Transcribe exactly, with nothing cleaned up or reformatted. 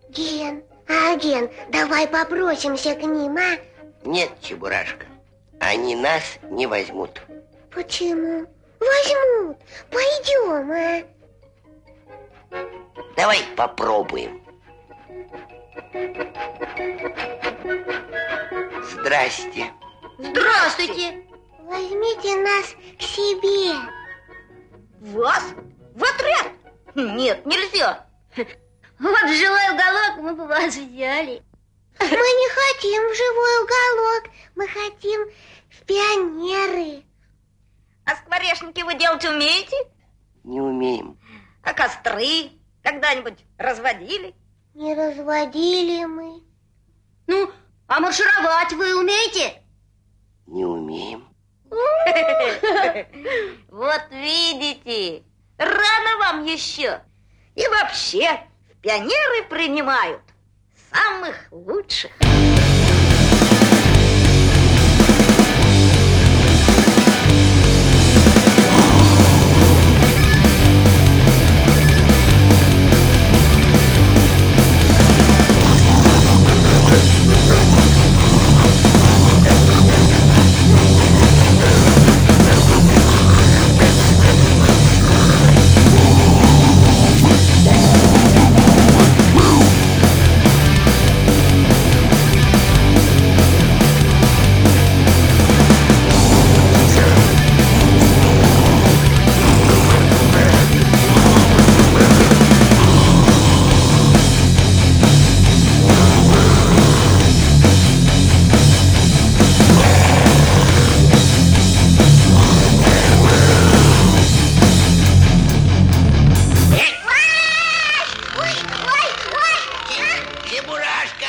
Ген, а, Ген, давай попросимся к ним, а? Нет, Чебурашка, они нас не возьмут. Почему? Возьмут. Пойдем, а? Давай попробуем. Здрасте. Здравствуйте. Возьмите нас к себе. Вас? В отряд? Нет, нельзя. Вот жилой уголок мы бы вас взяли. Мы не хотим в живой уголок. Мы хотим в пионеры. А скворечники вы делать умеете? Не умеем. А костры когда-нибудь разводили? Не разводили мы. Ну, а маршировать вы умеете? Не умеем. Вот видите, рано вам еще. И вообще, в пионеры принимают самых лучших. Чебурашка!